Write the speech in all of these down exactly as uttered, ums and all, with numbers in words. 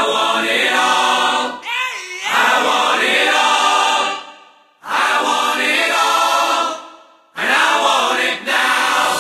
want it all. I want it all. I want it all. And I want it now.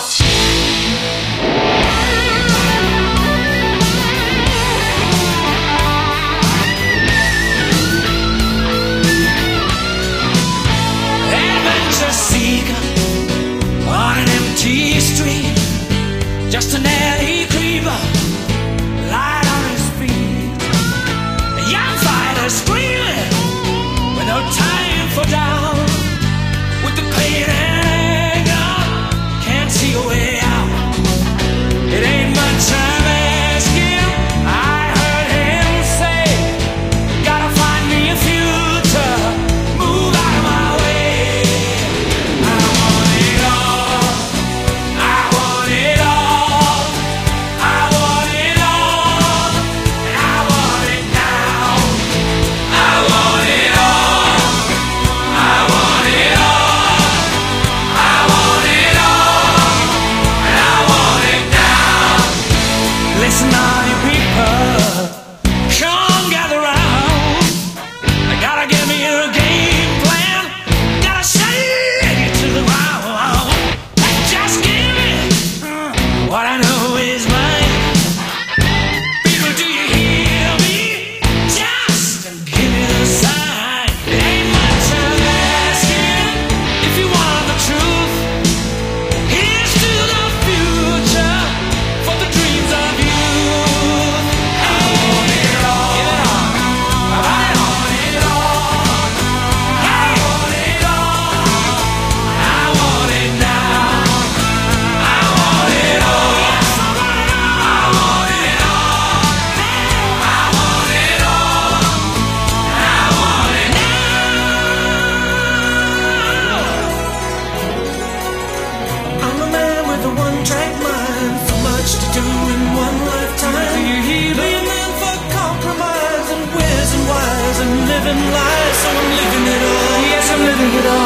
Adventure seeker on an empty street, just an alley creeper, light on his feet. A young fighter screaming with no time for doubt, with the pain and anger, can't see a way out. It ain't much I'm asking, I heard him say, gotta find me a future, move out of my way. I want it all, I want it all, I want it all, and I want it now. I want it all, I want it all, I want it all, and I want it now. Listen, all you people, come gather round. I gotta give me a game plan, gotta shake it to the ground. Just give me uh, what I know is mine. People, do you hear me? Just give me the sign. It ain't much I'm asking if you want the truth. Here's to the future for the dreams of youth. I want it all. I want it all. I want it all. I want it now. I want it all. I want it all. I want it all. I want it now. I'm a man with a one-track mind, so much to do in one lifetime. Do you hear me? A man for compromise and where's and whys and living lies, so I'm living it all. Yes, I'm living it all.